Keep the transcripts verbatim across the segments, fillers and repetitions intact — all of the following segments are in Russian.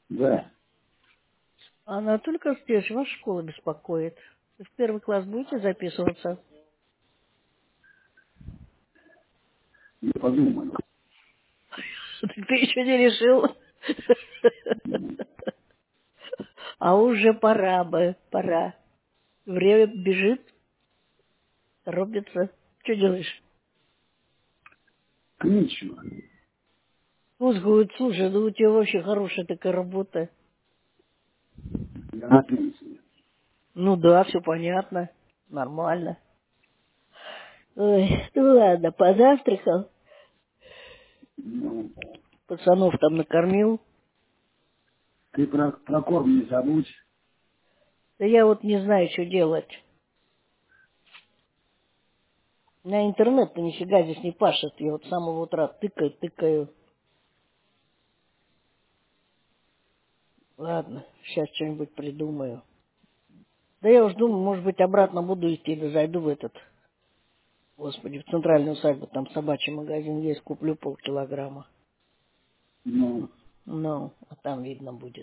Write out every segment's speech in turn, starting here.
Да. Анатолий Костевич, ваша школа беспокоит. Вы в первый класс будете записываться? Я подумаю. Так ты еще не решил? А уже пора бы, пора. Время бежит, торопится. Что делаешь? Ничего. Мозгует, слушай, ну у тебя вообще хорошая такая работа. Я на пенсии. Ну да, все понятно. Нормально. Ой, ну ладно, позавтракал. Ну, Пацанов там накормил. ты про, про корм не забудь. Да я вот не знаю, что делать. На интернет-то нифига здесь не пашет. Я вот с самого утра тыкаю, тыкаю. Ладно, сейчас что-нибудь придумаю. Да я уж думаю, может быть, обратно буду идти, да зайду в этот, господи, в центральную усадьбу, там собачий магазин есть, куплю полкилограмма. Ну, Ну, а там видно будет.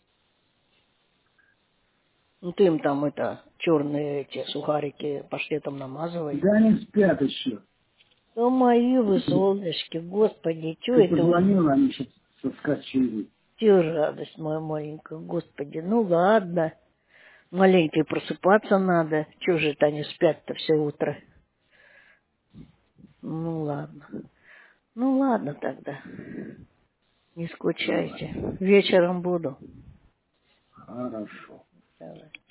Ну, ты им там это, черные эти сухарики паштетом намазывай. да они спят еще. О, мои вы солнышки, господи, что Ты это вы? позвонила, они сейчас соскочили. Че радость моя маленькая, господи, ну ладно. Маленькой просыпаться надо. Чего же это они спят-то все утро? Ну ладно. Ну ладно тогда. Не Давай. скучайте. Вечером буду. Хорошо. Давай.